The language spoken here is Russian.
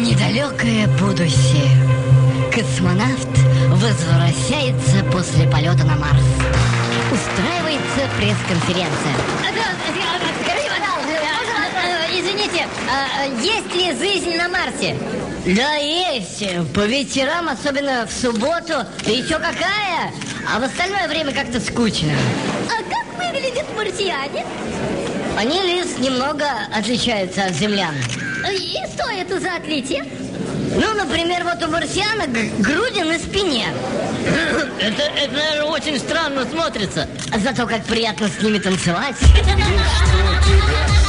Недалекое будущее. Космонавт возвращается после полета на Марс. Устраивается пресс-конференция. Скажите, пожалуйста, извините, есть ли жизнь на Марсе? Да, есть. По вечерам, особенно в субботу. Да еще какая! А в остальное время как-то скучно. А как выглядят марсиане? Они лишь немного отличаются от землян. И что это за отличие? Ну, например, вот у марсианок груди на спине. Это, наверное, очень странно смотрится. Зато как приятно с ними танцевать. И что тебя